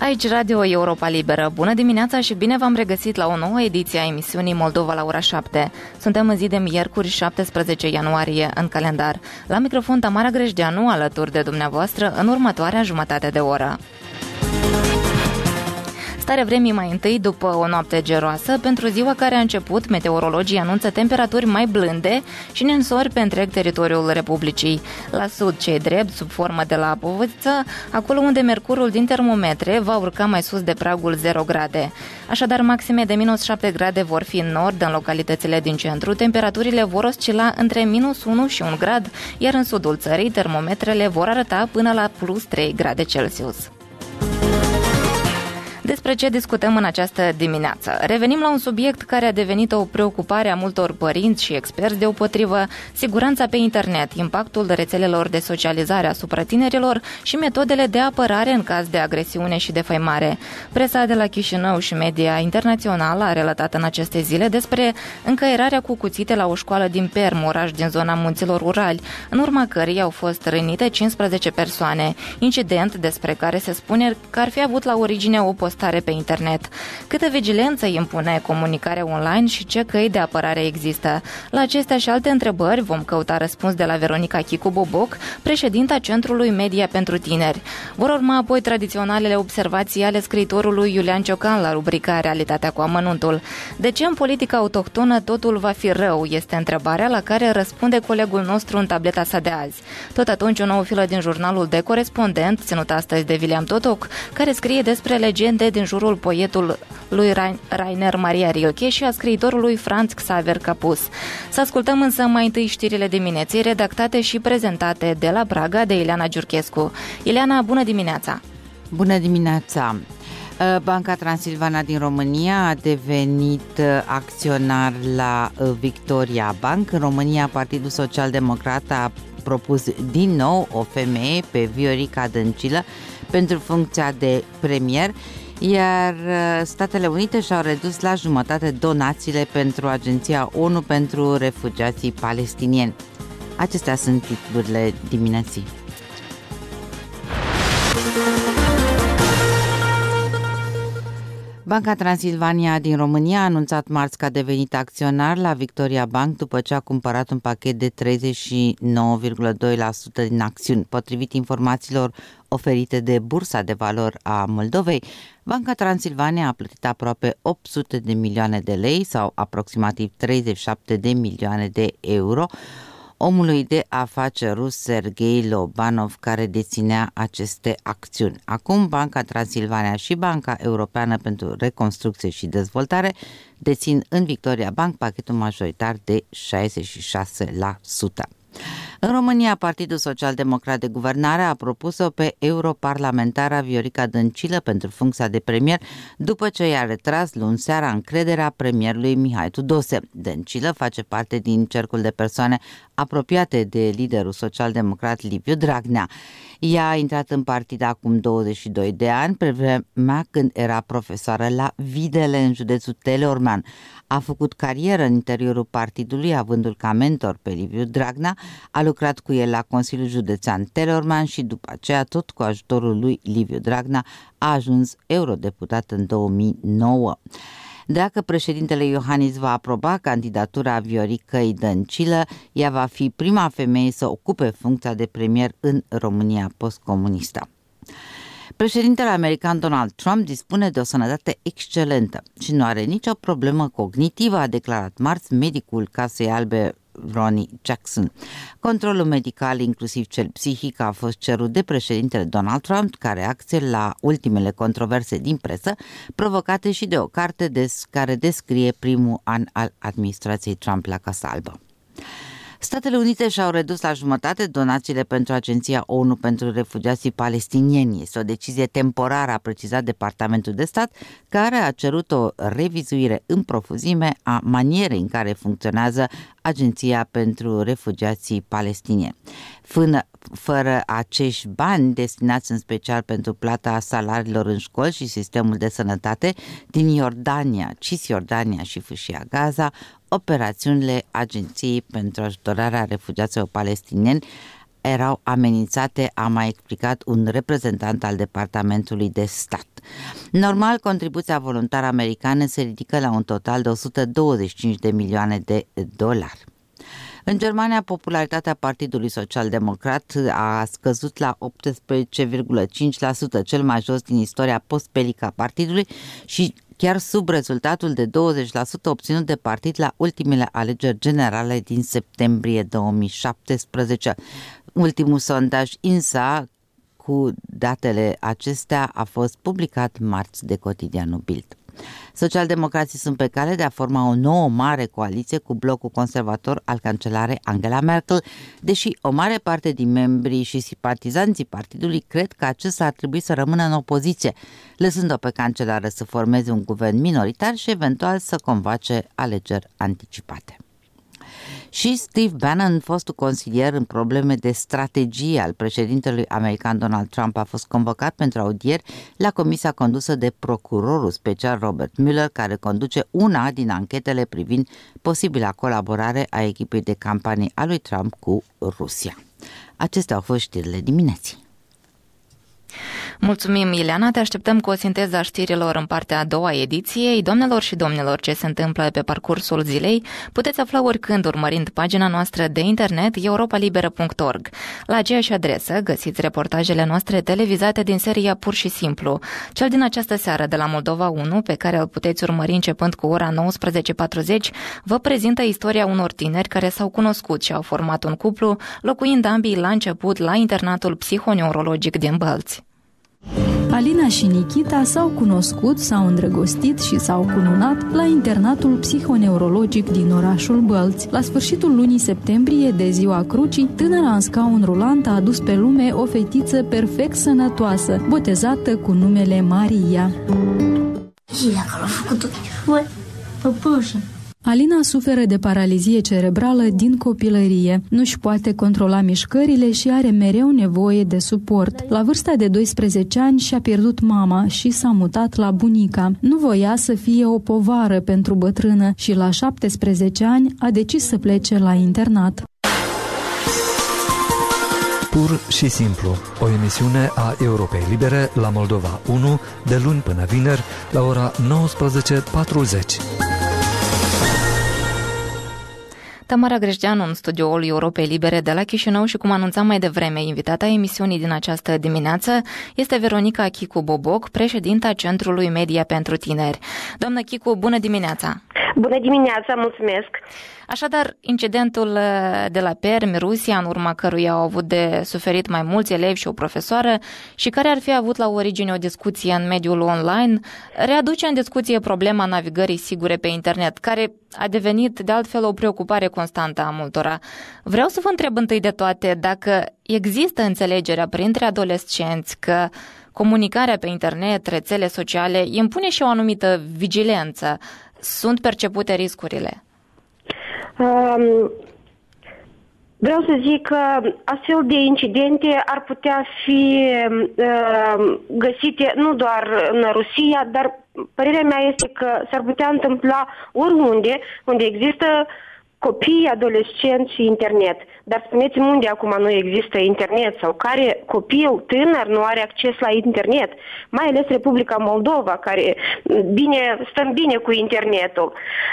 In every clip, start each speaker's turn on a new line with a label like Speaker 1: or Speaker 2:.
Speaker 1: Aici Radio Europa Liberă. Bună dimineața și bine v-am regăsit la o nouă ediție a emisiunii Moldova la ora 7. Suntem în zi de miercuri 17 ianuarie în calendar. La microfon Tamara Grejdeanu, alături de dumneavoastră în următoarea jumătate de oră. Starea vremii mai întâi după o noapte geroasă. Pentru ziua care a început, meteorologii anunță temperaturi mai blânde și nensori pe întreg teritoriul Republicii. La sud, cei drept, sub formă de lapoviță, acolo unde mercurul din termometre va urca mai sus de pragul 0 grade. Așadar, maxime de minus 7 grade vor fi în nord, în localitățile din centru. Temperaturile vor oscila între minus 1 și 1 grad, iar în sudul țării termometrele vor arăta până la plus 3 grade Celsius. Despre ce discutăm în această dimineață? Revenim la un subiect care a devenit o preocupare a multor părinți și experți, deopotrivă siguranța pe internet, impactul rețelelor de socializare asupra tinerilor și metodele de apărare în caz de agresiune și defăimare. Presa de la Chișinău și media internațională a relatat în aceste zile despre încăierarea cu cuțite la o școală din Perm, oraș din zona Munților Urali, în urma căreia au fost rănite 15 persoane, incident despre care se spune că ar fi avut la origine o postare pe internet. Câtă vigilență impune comunicarea online și ce căi de apărare există? La acestea și alte întrebări vom căuta răspuns de la Veronica Chicu-Boboc, președinta Centrului Media pentru Tineri. Vor urma apoi tradiționalele observații ale scriitorului Iulian Ciocan la rubrica Realitatea cu amănuntul. De ce în politica autohtonă totul va fi rău? Este întrebarea la care răspunde colegul nostru în tableta sa de azi. Tot atunci o nouă filă din jurnalul de corespondent, ținut astăzi de William Totoc, care scrie despre legende din jurul poetului Rainer Maria Rilke și a scriitorului Franz Xaver Capus. Să ascultăm însă mai întâi știrile dimineții, redactate și prezentate de la Praga de Ileana Giurchescu. Ileana, bună dimineața!
Speaker 2: Bună dimineața! Banca Transilvania din România a devenit acționar la Victoria Bank. În România, Partidul Social Democrat a propus din nou o femeie, pe Viorica Dăncilă, pentru funcția de premier, iar Statele Unite și-au redus la jumătate donațiile pentru Agenția ONU pentru Refugiații Palestinieni. Acestea sunt titlurile dimineții. Banca Transilvania din România a anunțat marți că a devenit acționar la Victoria Bank după ce a cumpărat un pachet de 39,2% din acțiuni. Potrivit informațiilor oferite de Bursa de Valori a Moldovei, Banca Transilvania a plătit aproape 800 de milioane de lei sau aproximativ 37 de milioane de euro omului de afaceri rus Sergei Lobanov, care deținea aceste acțiuni. Acum, Banca Transilvania și Banca Europeană pentru Reconstrucție și Dezvoltare dețin în Victoria Bank pachetul majoritar de 66%. În România, Partidul Social Democrat de Guvernare a propus-o pe europarlamentara Viorica Dăncilă pentru funcția de premier, după ce i-a retras luni seara încrederea premierului Mihai Tudose. Dăncilă face parte din cercul de persoane apropiate de liderul social-democrat Liviu Dragnea. Ea a intrat în partid acum 22 de ani, pe vremea când era profesoară la Videle, în județul Teleorman. A făcut carieră în interiorul partidului, avându-l ca mentor pe Liviu Dragnea, a lucrat cu el la Consiliul Județean Teleorman și după aceea, tot cu ajutorul lui Liviu Dragnea, a ajuns eurodeputat în 2009. Dacă președintele Iohannis va aproba candidatura Vioricăi Dăncilă, ea va fi prima femeie să ocupe funcția de premier în România postcomunistă. Președintele american Donald Trump dispune de o sănătate excelentă și nu are nicio problemă cognitivă, a declarat marți medicul Casei Albe Ronnie Jackson. Controlul medical, inclusiv cel psihic, a fost cerut de președintele Donald Trump ca reacție la ultimele controverse din presă, provocate și de o carte care descrie primul an al administrației Trump la Casa Albă. Statele Unite și-au redus la jumătate donațiile pentru Agenția ONU pentru Refugiații Palestinieni. Este o decizie temporară, a precizat Departamentul de Stat, care a cerut o revizuire în profuzime a manierei în care funcționează Agenția pentru Refugiații Palestinieni. Fără acești bani destinați în special pentru plata salariilor în școli și sistemul de sănătate din Iordania, Cisjordania și Fâșia Gaza, operațiunile Agenției pentru ajutorarea refugiaților palestinieni erau amenințate, a mai explicat un reprezentant al Departamentului de Stat. Normal, contribuția voluntară americană se ridică la un total de 125 de milioane de dolari. În Germania, popularitatea Partidului Social-Democrat a scăzut la 18,5%, cel mai jos din istoria postbelică a partidului și chiar sub rezultatul de 20% obținut de partid la ultimele alegeri generale din septembrie 2017. Ultimul sondaj INSA cu datele acestea a fost publicat marți de cotidianul Bild. Socialdemocrații sunt pe cale de a forma o nouă mare coaliție cu blocul conservator al cancelarei Angela Merkel, deși o mare parte din membrii și simpatizanții partidului cred că acesta ar trebui să rămână în opoziție, lăsând-o pe cancelară să formeze un guvern minoritar și eventual să convoace alegeri anticipate. Și Steve Bannon, fostul consilier în probleme de strategie al președintelui american Donald Trump, a fost convocat pentru audieri la comisia condusă de procurorul special Robert Mueller, care conduce una din anchetele privind posibila colaborare a echipei de campanie a lui Trump cu Rusia. Acestea au fost știrile dimineții.
Speaker 1: Mulțumim, Ileana, te așteptăm cu o sinteză a știrilor în partea a doua ediției. Doamnelor și domnilor, ce se întâmplă pe parcursul zilei puteți afla oricând urmărind pagina noastră de internet europalibera.org. La aceeași adresă găsiți reportajele noastre televizate din seria Pur și Simplu. Cel din această seară de la Moldova 1, pe care îl puteți urmări începând cu ora 19:40, vă prezintă istoria unor tineri care s-au cunoscut și au format un cuplu, locuind ambii la început la internatul psihoneurologic din Bălți.
Speaker 3: Alina și Nikita s-au cunoscut, s-au îndrăgostit și s-au cununat la internatul psihoneurologic din orașul Bălți. La sfârșitul lunii septembrie, de ziua crucii, tânăra în scaun rulant a adus pe lume o fetiță perfect sănătoasă, botezată cu numele Maria. Alina suferă de paralizie cerebrală din copilărie. Nu-și poate controla mișcările și are mereu nevoie de suport. La vârsta de 12 ani și-a pierdut mama și s-a mutat la bunica. Nu voia să fie o povară pentru bătrână și la 17 ani a decis să plece la internat.
Speaker 4: Pur și Simplu, o emisiune a Europei Libere la Moldova 1, de luni până vineri, la ora 19:40.
Speaker 1: Tamara Greșdeanu în studioul Europei Libere de la Chișinău și, cum anunțam mai devreme, invitata emisiunii din această dimineață este Veronica Chicu Boboc, președinta Centrului Media pentru Tineri. Doamnă Chicu, bună dimineața!
Speaker 5: Bună dimineața, mulțumesc!
Speaker 1: Așadar, incidentul de la Permi, Rusia, în urma căruia au avut de suferit mai mulți elevi și o profesoară și care ar fi avut la origine o discuție în mediul online, readuce în discuție problema navigării sigure pe internet, care a devenit de altfel o preocupare constantă a multora. Vreau să vă întreb întâi de toate dacă există înțelegerea printre adolescenți că comunicarea pe internet, rețele sociale, impune și o anumită vigilență. Sunt percepute riscurile?
Speaker 5: Vreau să zic că astfel de incidente ar putea fi găsite nu doar în Rusia, dar părerea mea este că s-ar putea întâmpla oriunde unde există copii, adolescenți și internet. Dar spuneți-mi unde acum nu există internet sau care copil tânăr nu are acces la internet, mai ales Republica Moldova, care stăm bine cu internetul.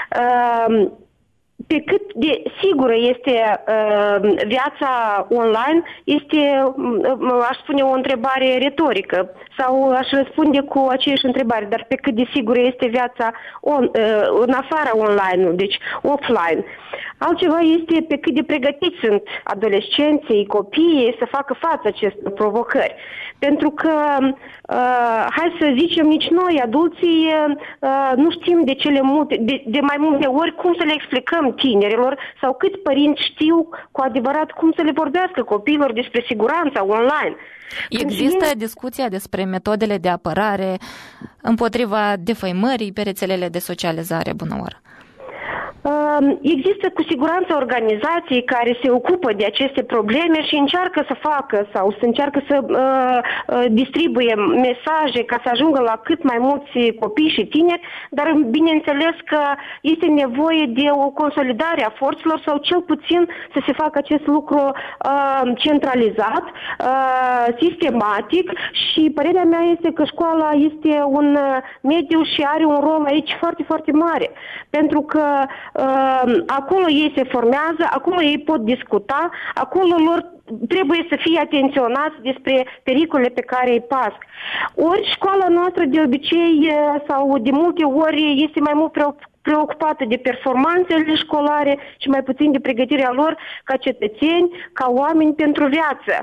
Speaker 5: Pe cât de sigură este viața online, este, aș spune, o întrebare retorică sau aș răspunde cu aceeași întrebare, dar pe cât de sigură este viața în afara online, deci offline. Altceva este pe cât de pregătiți sunt adolescenții, copiii să facă față acestor provocări. Pentru că, hai să zicem, nici noi, adulții, nu știm de mai multe ori cum să le explicăm tinerilor sau câți părinți știu cu adevărat cum să le vorbească copiilor despre siguranța online.
Speaker 1: Există discuția despre metodele de apărare împotriva defăimării pe rețelele de socializare, bună oară?
Speaker 5: Există cu siguranță organizații care se ocupă de aceste probleme și încearcă să facă sau să încearcă să distribuie mesaje ca să ajungă la cât mai mulți copii și tineri, dar bineînțeles că este nevoie de o consolidare a forțelor sau cel puțin să se facă acest lucru centralizat, sistematic, și părerea mea este că școala este un mediu și are un rol aici foarte, foarte mare, pentru că acolo ei se formează, acolo ei pot discuta, acolo lor trebuie să fie atenționați despre pericolele pe care îi pasc. Ori școala noastră de obicei sau de multe ori este mai mult preocupată de performanțele școlare și mai puțin de pregătirea lor ca cetățeni, ca oameni pentru viață.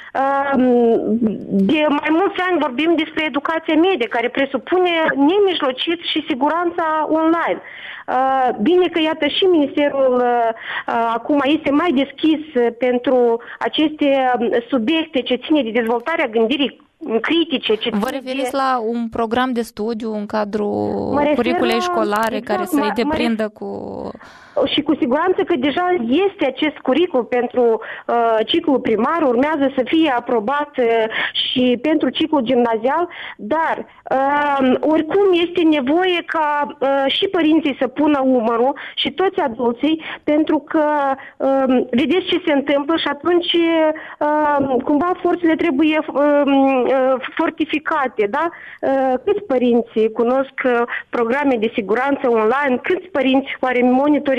Speaker 5: De mai mulți ani vorbim despre educația medie, care presupune nemijlocit și siguranța online. Bine că, iată, și Ministerul acum este mai deschis pentru aceste subiecte ce ține de dezvoltarea gândirii critice.
Speaker 1: Vă referiți la un program de studiu în cadrul curiculei școlare, exact, care să-i deprindă cu...
Speaker 5: Și cu siguranță că deja este acest curicul pentru ciclul primar, urmează să fie aprobat și pentru ciclul gimnazial, dar oricum este nevoie ca și părinții să pună umărul și toți adulții, pentru că vedeți ce se întâmplă și atunci cumva forțele trebuie fortificate, da? Câți părinți cunosc programe de siguranță online, câți părinți oare monitorizează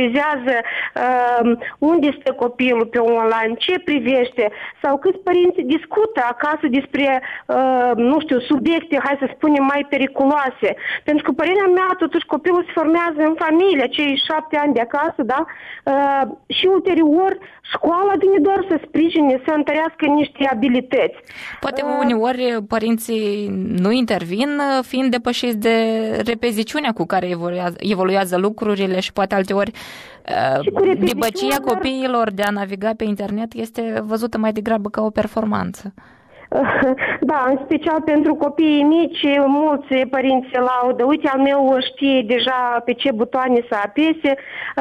Speaker 5: unde stă copilul pe online, ce privește, sau câți părinți discută acasă despre, nu știu, subiecte, hai să spunem, mai periculoase. Pentru că părerea mea, totuși, copilul se formează în familie, cei 7 ani de acasă, da? Și ulterior, școala vine doar să sprijine, să întărească niște abilități.
Speaker 1: Poate uneori părinții nu intervin, fiind depășiți de repeziciunea cu care evoluează lucrurile și poate alteori debăcia copiilor de a naviga pe internet este văzută mai degrabă ca o performanță.
Speaker 5: Da, în special pentru copiii mici, mulți părinți se laudă. Uite, al meu știe deja pe ce butoane să apese.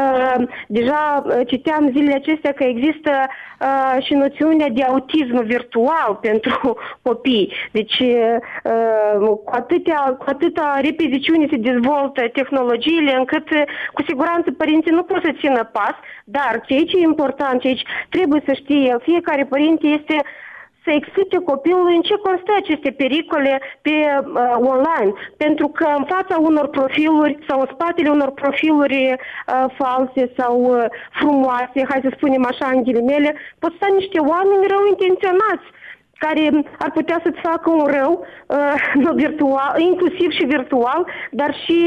Speaker 5: Deja citeam zilele acestea că există și noțiunea de autism virtual pentru copii. Deci, cu atâta repeziciune se dezvoltă tehnologiile, încât cu siguranță părinții nu pot să țină pas, dar ce e important, ce trebuie să știe fiecare părinte este să explice copilului în ce constă aceste pericole pe online. Pentru că în fața unor profiluri sau în spatele unor profiluri false sau frumoase, hai să spunem așa în ghilimele, pot sta niște oameni rău intenționați care ar putea să-ți facă un rău, virtual, inclusiv și virtual, dar și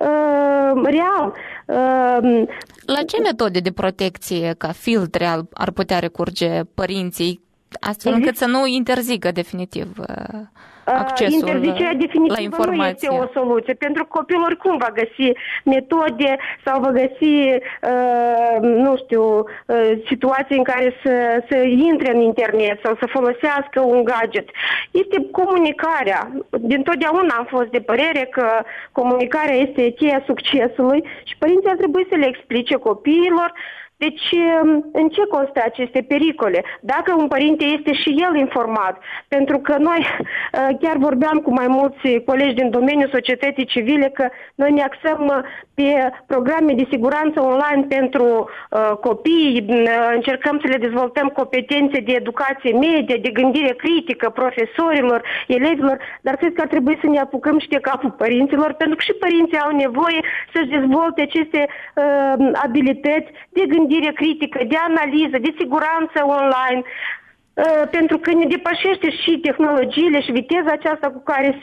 Speaker 5: real.
Speaker 1: La ce metode de protecție ca filtre ar putea recurge părinții, astfel încât să nu interzică definitiv accesul
Speaker 5: interzicerea definitivă
Speaker 1: la informație?
Speaker 5: Nu este o soluție, pentru că copilul oricum va găsi metode sau va găsi, nu știu, situații în care să intre în internet sau să folosească un gadget. Este comunicarea. Dintotdeauna am fost de părere că comunicarea este cheia succesului și părinții ar trebui să le explice copiilor deci, în ce constă aceste pericole? Dacă un părinte este și el informat, pentru că noi chiar vorbeam cu mai mulți colegi din domeniul societății civile că noi ne axăm pe programe de siguranță online pentru copii, încercăm să le dezvoltăm competențe de educație medie, de gândire critică profesorilor, elevilor, dar cred că ar trebui să ne apucăm și de capul părinților, pentru că și părinții au nevoie să-și dezvolte aceste abilități de gândire critică, de analiză, de siguranță online, pentru că ne depășește și tehnologiile și viteza aceasta cu care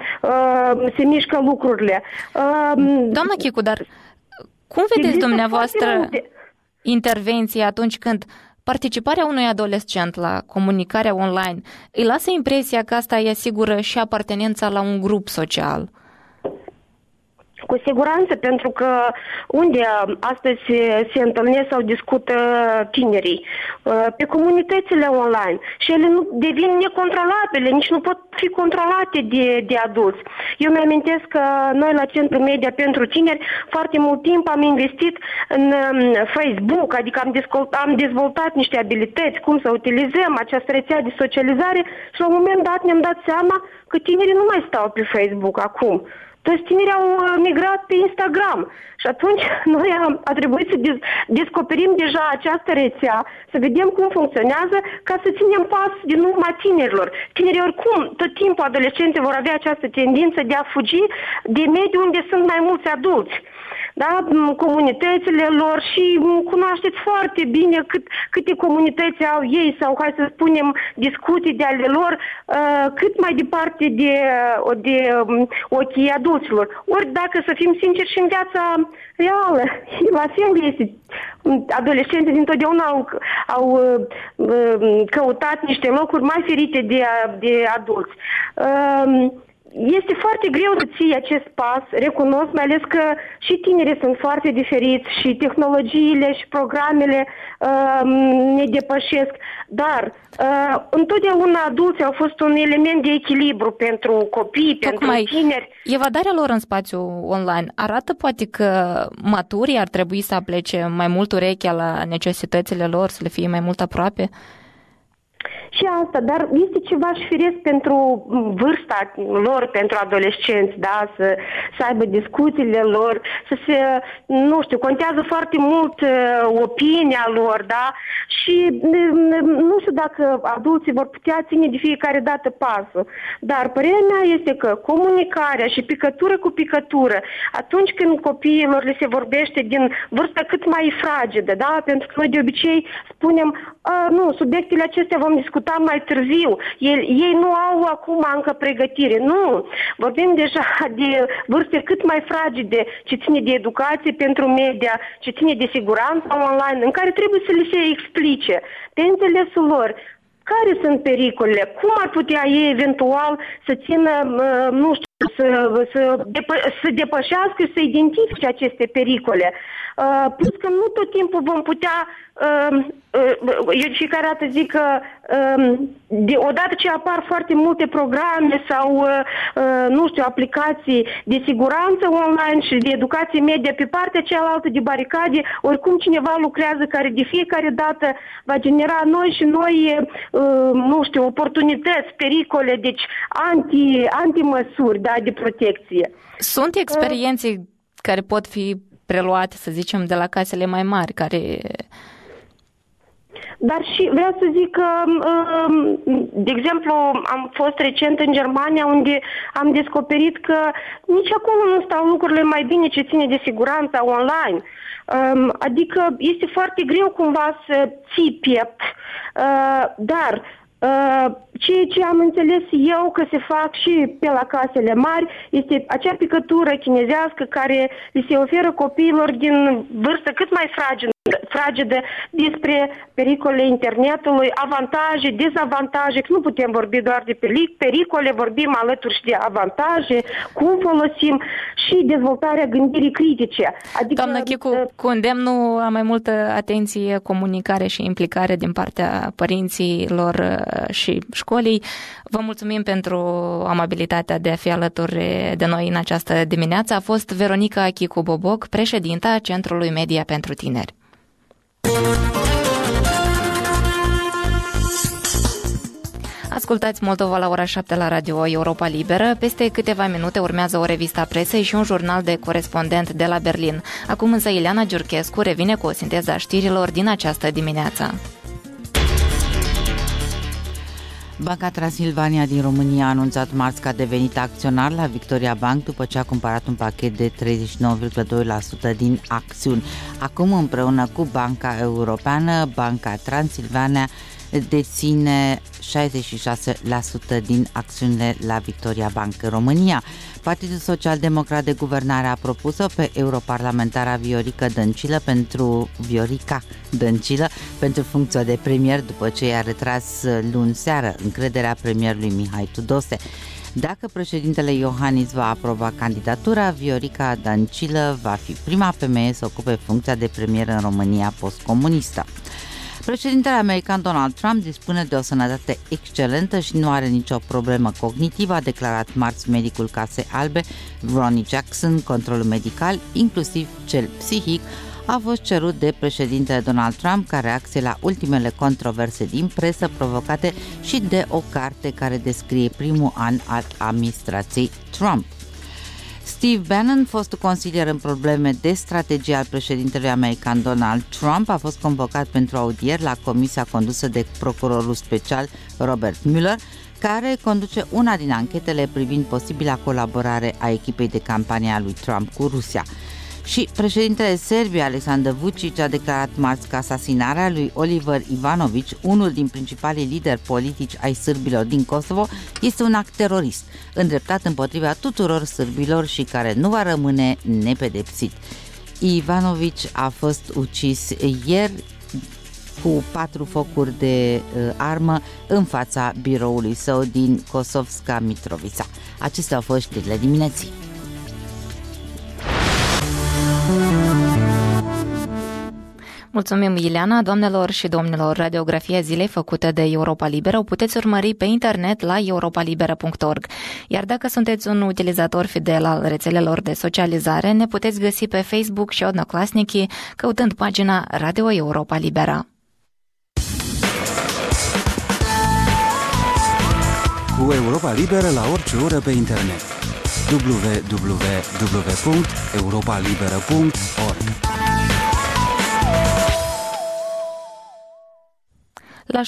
Speaker 5: se mișcă lucrurile.
Speaker 1: Doamna Chicu, dar cum vedeți dumneavoastră intervenția atunci când participarea unui adolescent la comunicarea online îi lasă impresia că asta îi asigură și apartenența la un grup social?
Speaker 5: Cu siguranță, pentru că unde astăzi se întâlnesc sau discută tinerii? Pe comunitățile online. Și ele nu devin necontrolabile, nici nu pot fi controlate de adulți. Eu mi-amintesc că noi la Centrul Media pentru Tineri foarte mult timp am investit în Facebook, adică am dezvoltat niște abilități, cum să utilizăm această rețea de socializare și la un moment dat ne-am dat seama că tinerii nu mai stau pe Facebook acum. Toți tinerii au migrat pe Instagram și atunci noi a trebuit să descoperim deja această rețea, să vedem cum funcționează, ca să ținem pas din urma tinerilor. Tinerii oricum, tot timpul adolescenții vor avea această tendință de a fugi de mediul unde sunt mai mulți adulți. Da? Comunitățile lor și cunoașteți foarte bine câte comunități au ei sau, hai să spunem, discuții de ale lor cât mai departe de ochii adulților. Ori dacă să fim sinceri și în viața reală, la fel este. Adolescenții dintotdeauna au căutat niște locuri mai ferite de adulți. Este foarte greu să ții acest pas, recunosc, mai ales că și tinerii sunt foarte diferiți și tehnologiile și programele ne depășesc, dar întotdeauna adulții au fost un element de echilibru pentru copii, pentru tineri.
Speaker 1: Evadarea lor în spațiu online arată poate că maturii ar trebui să aplece mai mult urechea la necesitățile lor, să le fie mai mult aproape?
Speaker 5: Și asta, dar este ceva și firesc pentru vârsta lor, pentru adolescenți, da? Să aibă discuțiile lor, nu știu, contează foarte mult opinia lor, da? Și nu știu dacă adulții vor putea ține de fiecare dată pasul, dar părerea mea este că comunicarea și picătură cu picătură, atunci când copiilor le se vorbește din vârstă cât mai fragedă, da? Pentru că noi de obicei spunem, nu, subiectele acestea vom discuta mai târziu. Ei nu au acum încă pregătire. Nu. Vorbim deja de vârste cât mai fragede, ce ține de educație pentru media, ce ține de siguranță online, în care trebuie să le se explice pe înțelesul lor care sunt pericolele, cum ar putea ei eventual să țină, nu știu, să depășească, să identifice aceste pericole. Plus că nu tot timpul vom putea, eu fiecare dată zic că odată ce apar foarte multe programe sau, nu știu, aplicații de siguranță online și de educație media pe partea cealaltă de baricade, oricum cineva lucrează care de fiecare dată va genera noi și noi, nu știu, oportunități, pericole, deci antimăsuri, da, de protecție.
Speaker 1: Sunt experiențe care pot fi preluate, să zicem, de la casele mai mari, care...
Speaker 5: Dar și vreau să zic că, de exemplu, am fost recent în Germania unde am descoperit că nici acolo nu stau lucrurile mai bine ce ține de siguranța online. Adică este foarte greu cumva să ții piept, dar ceea ce am înțeles eu că se fac și pe la casele mari este acea picătură chinezească care li se oferă copiilor din vârstă cât mai fragedă despre pericolele internetului, avantaje, dezavantaje, că nu putem vorbi doar de pericole, vorbim alături și de avantaje, cum folosim și dezvoltarea gândirii critice. Adică,
Speaker 1: doamnă Chicu, cu îndemnul a mai multă atenție, comunicare și implicare din partea părinților și școlii. Vă mulțumim pentru amabilitatea de a fi alături de noi în această dimineață. A fost Veronica Chicu Boboc, președinta Centrului Media pentru Tineri. Ascultați Moldova la ora 7 la Radio Europa Liberă. Peste câteva minute urmează o revistă a presei și un jurnal de corespondent de la Berlin. Acum însă Ileana Giurchescu revine cu o sinteză a știrilor din această dimineață.
Speaker 2: Banca Transilvania din România a anunțat marți că a devenit acționar la Victoria Bank după ce a cumpărat un pachet de 39,2% din acțiuni. Acum, împreună cu Banca Europeană, Banca Transilvania deține 66% din acțiunile la Victoria Bank în România. Partidul Social-Democrat de Guvernare a propus-o pe europarlamentara Viorica Dăncilă pentru funcția de premier după ce i-a retras luni seară încrederea premierului Mihai Tudose. Dacă președintele Iohannis va aproba candidatura, Viorica Dăncilă va fi prima femeie să ocupe funcția de premier în România postcomunistă. Președintele american Donald Trump dispune de o sănătate excelentă și nu are nicio problemă cognitivă, a declarat marți medicul Casei Albe, Ronnie Jackson. Controlul medical, inclusiv cel psihic, a fost cerut de președintele Donald Trump ca reacție la ultimele controverse din presă provocate și de o carte care descrie primul an al administrației Trump. Steve Bannon, fostul consilier în probleme de strategie al președintelui american Donald Trump, a fost convocat pentru audieri la comisia condusă de procurorul special Robert Mueller, care conduce una din anchetele privind posibila colaborare a echipei de campanie a lui Trump cu Rusia. Și președintele Serbiei, Aleksandar Vučić, a declarat marți că asasinarea lui Oliver Ivanović, unul din principalii lideri politici ai sârbilor din Kosovo, este un act terorist, îndreptat împotriva tuturor sârbilor și care nu va rămâne nepedepsit. Ivanović a fost ucis ieri cu 4 focuri de armă în fața biroului său din Kosovska Mitrovica. Acestea au fost știrile dimineții.
Speaker 1: Mulțumim, Ileana. Doamnelor și domnilor, radiografia zilei făcută de Europa Liberă o puteți urmări pe internet la europalibera.org. Iar dacă sunteți un utilizator fidel al rețelelor de socializare, ne puteți găsi pe Facebook și Odnoklassniki căutând pagina Radio Europa Libera.
Speaker 6: Cu Europa Liberă la orice oră pe internet. www.europalibera.org.
Speaker 1: La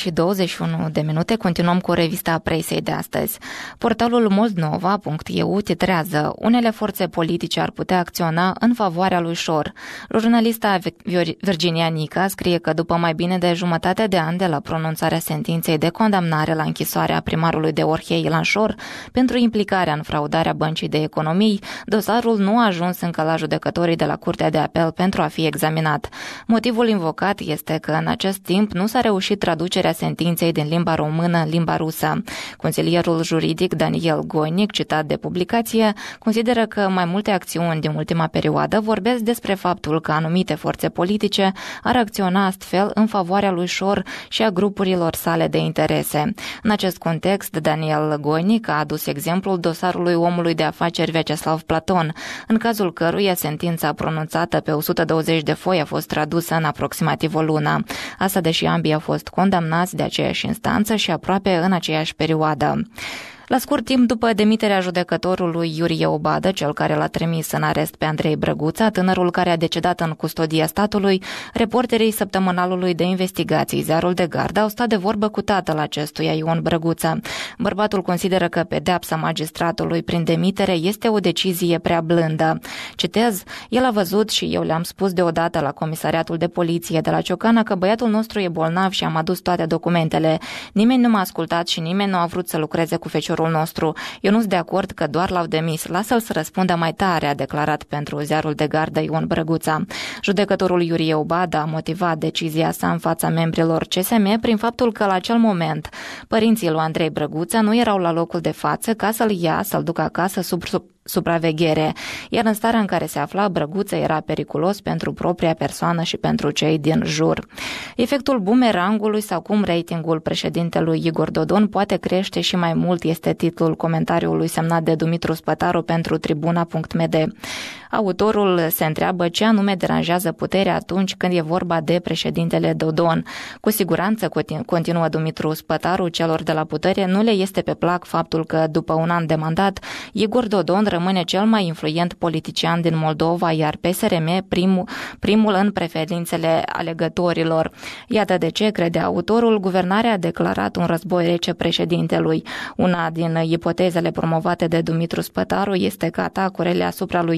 Speaker 1: 7:21 continuăm cu revista presei de astăzi. Portalul moldnova.eu titrează: unele forțe politice ar putea acționa în favoarea lui Șor. Jurnalista Virginia Nica scrie că după mai bine de jumătate de an de la pronunțarea sentinței de condamnare la închisoarea primarului de Orhei Ilan Șor pentru implicarea în fraudarea Băncii de Economii, dosarul nu a ajuns încă la judecătorii de la Curtea de Apel pentru a fi examinat. Motivul invocat este că în acest timp nu s-a reușit traducerea sentinței din limba română în limba rusă. Consilierul juridic Daniel Goinic, citat de publicație, consideră că mai multe acțiuni din ultima perioadă vorbesc despre faptul că anumite forțe politice ar acționa astfel în favoarea lui Șor și a grupurilor sale de interese. În acest context, Daniel Goinic a adus exemplul dosarului omului de afaceri Vyacheslav Platon, în cazul căruia sentința pronunțată pe 120 de foi a fost tradusă în aproximativ o lună. Asta deși ambii au fost condamnați de aceeași instanță și aproape în aceeași perioadă. La scurt timp după demiterea judecătorului Iurie Obadă, cel care l-a trimis în arest pe Andrei Brăguța, tânărul care a decedat în custodia statului, reporterii săptămânalului de investigații Ziarul de Gardă au stat de vorbă cu tatăl acestuia, Ion Brăguța. Bărbatul consideră că pedeapsa magistratului prin demitere este o decizie prea blândă. Citez: el a văzut și eu le-am spus deodată la comisariatul de poliție de la Ciocana că băiatul nostru e bolnav și am adus toate documentele. Nimeni nu m-a ascultat și nimeni nu a vrut să lucreze cu feciorul nostru. Eu nu sunt de acord că doar l-au demis. Lasă-l să răspundă mai tare, a declarat pentru Ziarul de Gardă Ion Brăguța. Judecătorul Iurie Obadă a motivat decizia sa în fața membrilor CSM prin faptul că la acel moment părinții lui Andrei Brăguța nu erau la locul de față ca să-l ia, să-l ducă acasă sub supraveghere, iar în starea în care se afla, Brăguță era periculos pentru propria persoană și pentru cei din jur. Efectul bumerangului sau cum ratingul președintelui Igor Dodon poate crește și mai mult este titlul comentariului semnat de Dumitru Spătaru pentru Tribuna.md. Autorul se întreabă ce anume deranjează puterea atunci când e vorba de președintele Dodon. Cu siguranță, continuă Dumitru Spătaru, celor de la putere nu le este pe plac faptul că după un an de mandat, Igor Dodon rămâne cel mai influent politician din Moldova, iar PSRM primul în preferințele alegătorilor. Iată de ce, crede autorul, guvernarea a declarat un război rece președintelui. Una din ipotezele promovate de Dumitru Spătaru este că atacurile asupra lui Igor Dodon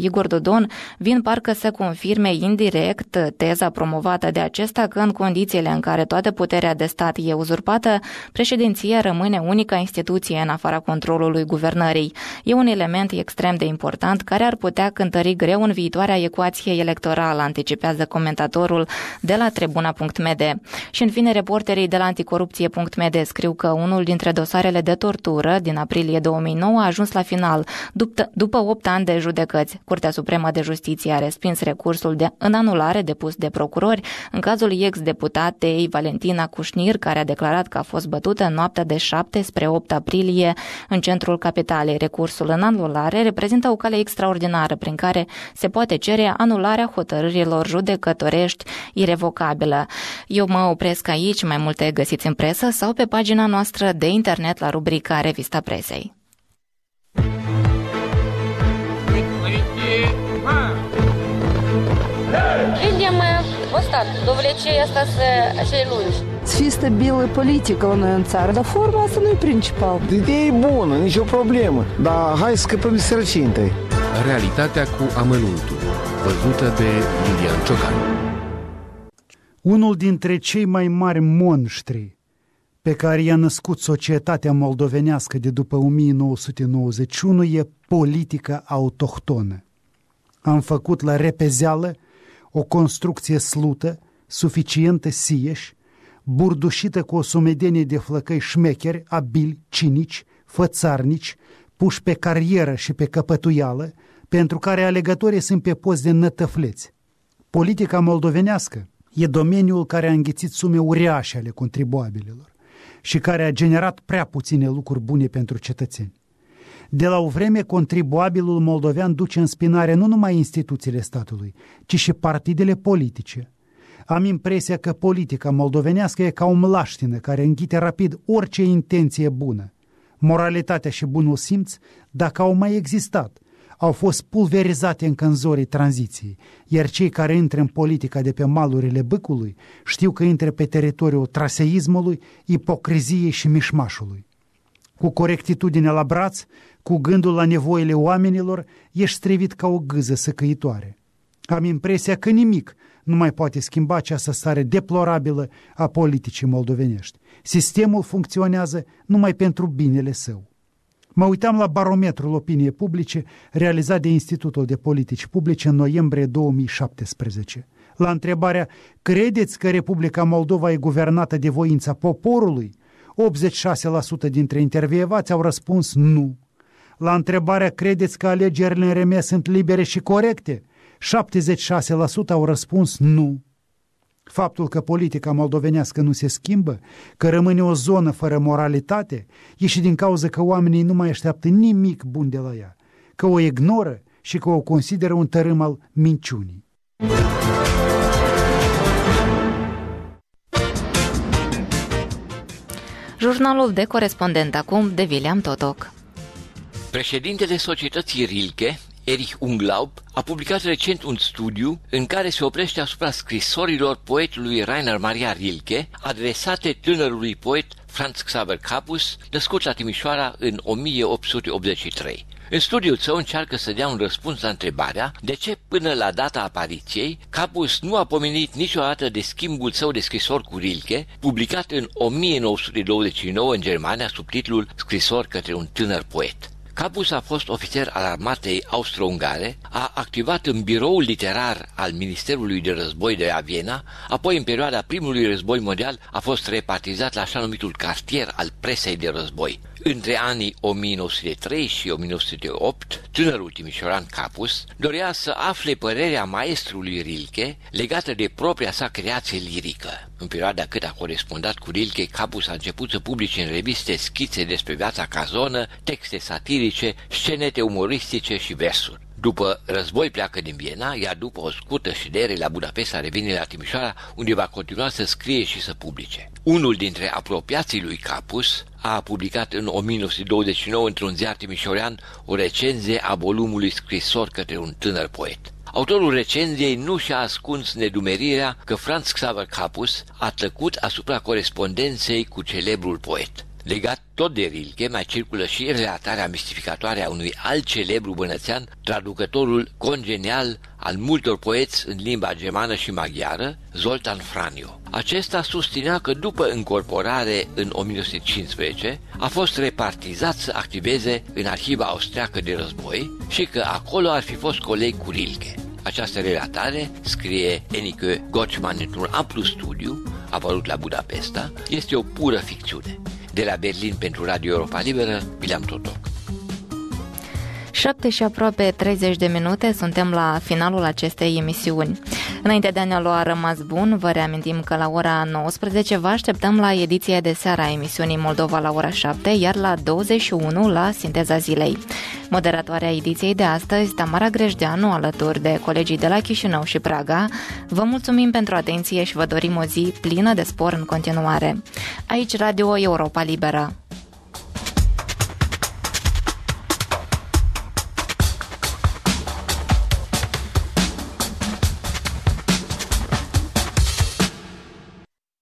Speaker 1: Proudhon vin parcă să confirme indirect teza promovată de acesta că în condițiile în care toată puterea de stat e uzurpată, președinția rămâne unica instituție în afara controlului guvernării. E un element extrem de important care ar putea cântări greu în viitoarea ecuație electorală, anticipează comentatorul de la Tribuna.md. Și în fine, reporterii de la anticorupție.md scriu că unul dintre dosarele de tortură din aprilie 2009 a ajuns la final. După 8 ani de judecăți, Curtea Supremă de Justiție a respins recursul în anulare depus de procurori în cazul ex-deputatei Valentina Cușnir, care a declarat că a fost bătută în noaptea de 7 spre 8 aprilie în centrul capitalei. Recursul în anulare reprezintă o cale extraordinară prin care se poate cere anularea hotărârilor judecătorești irevocabilă. Eu mă opresc aici, mai multe găsiți în presă sau pe pagina noastră de internet la rubrica Revista Presei.
Speaker 7: Видим остаток довлечения остаться lungi.
Speaker 8: Să fie stabilă politică la noi în țară, dar forma asta nu e principal.
Speaker 9: Ideea e bună, nicio problemă, dar hai să scăpăm de sărăcie întâi.
Speaker 10: Realitatea cu amănuntul, văzută de Iulian Ciocan.
Speaker 11: Unul dintre cei mai mari monștri pe care i-a născut societatea moldovenească de după 1991 e politica autohtonă. Am făcut la repezeală o construcție slută, suficientă sieș, burdușită cu o sumedenie de flăcăi șmecheri, abili, cinici, fățarnici, puși pe carieră și pe căpătuială, pentru care alegătorii sunt pe post de nătăfleți. Politica moldovenească e domeniul care a înghițit sume uriașe ale contribuabililor și care a generat prea puține lucruri bune pentru cetățeni. De la o vreme, contribuabilul moldovean duce în spinare nu numai instituțiile statului, ci și partidele politice. Am impresia că politica moldovenească e ca o mlaștină care înghite rapid orice intenție bună. Moralitatea și bunul simț, dacă au mai existat, au fost pulverizate în cânzorii tranziției, iar cei care intră în politica de pe malurile bâcului știu că intră pe teritoriul traseismului, ipocriziei și mișmașului. Cu corectitudine la braț, cu gândul la nevoile oamenilor, ești strivit ca o gâză săcăitoare. Am impresia că nimic nu mai poate schimba această stare deplorabilă a politicii moldovenești. Sistemul funcționează numai pentru binele său. Mă uitam la barometrul opiniei publice realizat de Institutul de Politici Publice în noiembrie 2017. La întrebarea, credeți că Republica Moldova e guvernată de voința poporului? 86% dintre intervievați au răspuns nu. La întrebarea, credeți că alegerile în RM sunt libere și corecte? 76% au răspuns nu. Faptul că politica moldovenească nu se schimbă, că rămâne o zonă fără moralitate, e și din cauza că oamenii nu mai așteaptă nimic bun de la ea, că o ignoră și că o consideră un tărâm al minciunii.
Speaker 1: Jurnalul de corespondent acum de William Totoc.
Speaker 12: Președintele societății Rilke, Erich Unglaub, a publicat recent un studiu în care se oprește asupra scrisorilor poetului Rainer Maria Rilke, adresate tânărului poet Franz Xaver Capus, născut la Timișoara în 1883. În studiul său încearcă să dea un răspuns la întrebarea de ce până la data apariției Capus nu a pomenit niciodată de schimbul său de scrisori cu Rilke, publicat în 1929 în Germania sub titlul Scrisori către un tânăr poet. Capus a fost ofițer al armatei austro-ungare, a activat în biroul literar al Ministerului de Război de la Viena, apoi în perioada primului război mondial a fost repartizat la așa numitul cartier al presei de război. Între anii 1903 și 1908, tânărul timișoran Capus dorea să afle părerea maestrului Rilke legată de propria sa creație lirică. În perioada cât a corespondat cu Rilke, Capus a început să publice în reviste schițe despre viața cazonă, texte satirice, scenete umoristice și versuri. După război pleacă din Viena, iar după o scurtă ședere la Budapesta revine la Timișoara, unde va continua să scrie și să publice. Unul dintre apropiații lui Capus a publicat în 1929 într-un ziar timișorean o recenzie a volumului Scrisori către un tânăr poet. Autorul recenziei nu și-a ascuns nedumerirea că Franz Xaver Capus a tăcut asupra corespondenței cu celebrul poet. Legat tot de Rilke, mai circulă și relatarea mistificatoare a unui alt celebru bănățean, traducătorul congenial al multor poeți în limba germană și maghiară, Zoltan Franio. Acesta susținea că după încorporare în 1915 a fost repartizat să activeze în arhiva austriacă de război și că acolo ar fi fost coleg cu Rilke. Această relatare, scrie Enike Gottschman într-un amplu studiu apărut la Budapesta, este o pură ficțiune. De la Berlin pentru Radio Europa Liberă, William Totoc.
Speaker 1: 7 și aproape 30 de minute, suntem la finalul acestei emisiuni. Înainte de a ne lua rămas bun, vă reamintim că la ora 19 vă așteptăm la ediția de seară a emisiunii Moldova la ora 7, iar la 21 la Sinteza Zilei. Moderatoarea ediției de astăzi, Tamara Grejdeanu, alături de colegii de la Chișinău și Praga. Vă mulțumim pentru atenție și vă dorim o zi plină de spor în continuare. Aici Radio Europa Liberă.